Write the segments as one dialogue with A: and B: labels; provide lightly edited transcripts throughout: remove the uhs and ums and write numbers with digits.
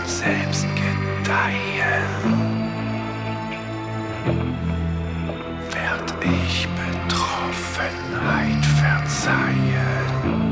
A: selbst gedeihen, werd ich Betroffenheit verzeihen.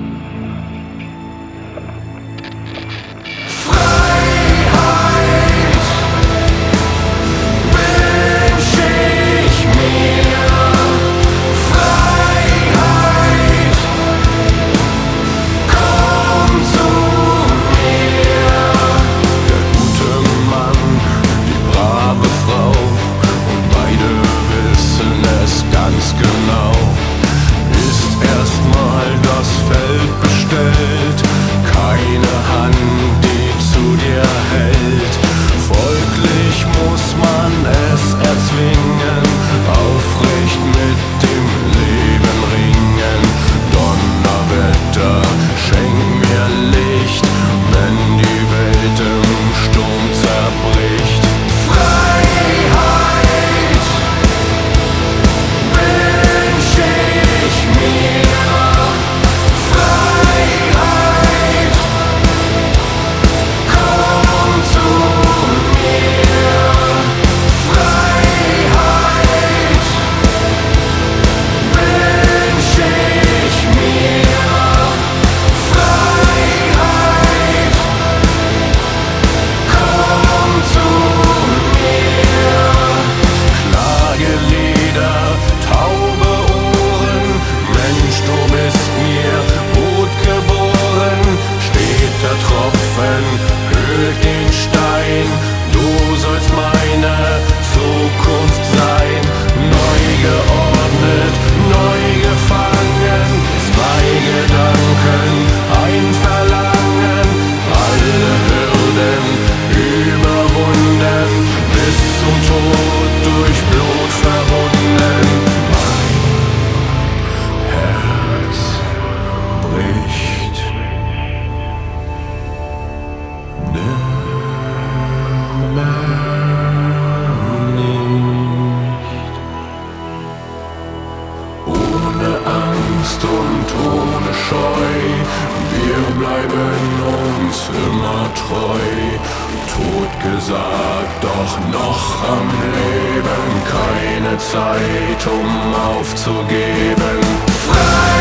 A: Höhlt den Stein, du sollst meine Zukunft sein. Neu geordnet, neu gefangen, zwei Gedanken, ein Verlangen. Alle Hürden überwunden, bis zum Tod durch Blut verbunden. Mein Herz bricht. Ohne Angst und ohne Scheu, wir bleiben uns immer treu. Totgesagt, doch noch am Leben, keine Zeit, um aufzugeben. Frei!